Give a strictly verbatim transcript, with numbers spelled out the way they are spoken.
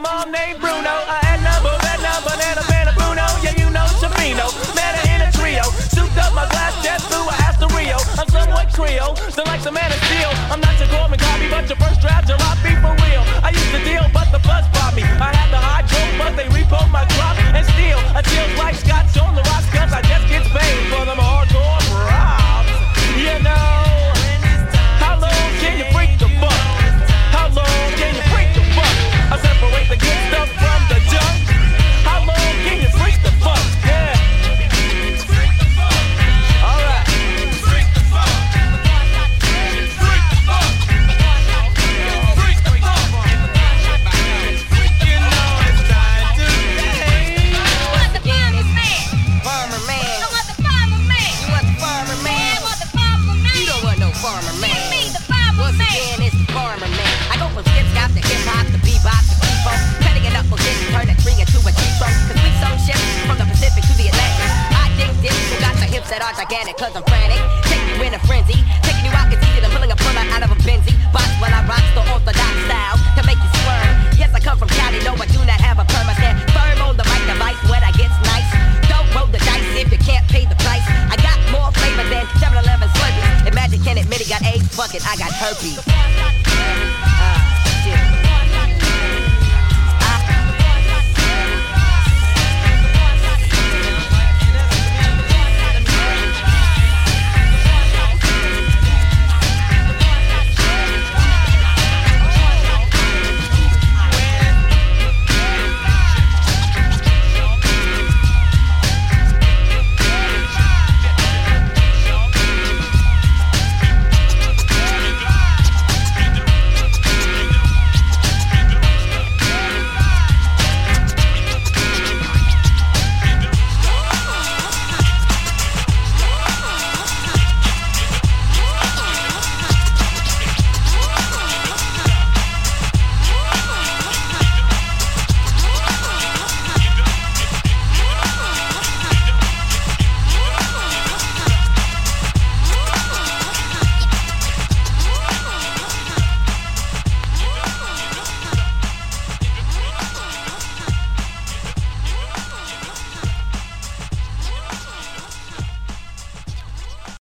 mom named Bruno. I Edna, Bovetta, Banana, Banana, Bruno. Yeah, you know Shavino. Man in a trio. Souped up my glass, jet through a Rio. I'm somewhat Creole, still like some man of steel. I'm not your Gorman copy, but your first draft jalopy for real. I used to deal, but the buzz brought me. I had the hydro, but they repo my crop and steal. I chill like Scotch on the rocks, cause I just get paid for them hardcore props. You know, how long can you freak the fuck? How long can you freak the fuck? I separate the good stuff from the junk. How long can you freak the fuck? Yeah. Alright. Farmer man. Me, the farmer Once man. Again, it's the farmer man. I go from skip scop to hip hop to bebop to bebop, cutting it up for this, turn a tree into a G-Pro. Cause we so shift from the Pacific to the Atlantic. I dig this, who got the hips that are gigantic, cause I'm frantic. Take you in a frenzy, taking you out, it's easy to pulling a puller out of a Benz.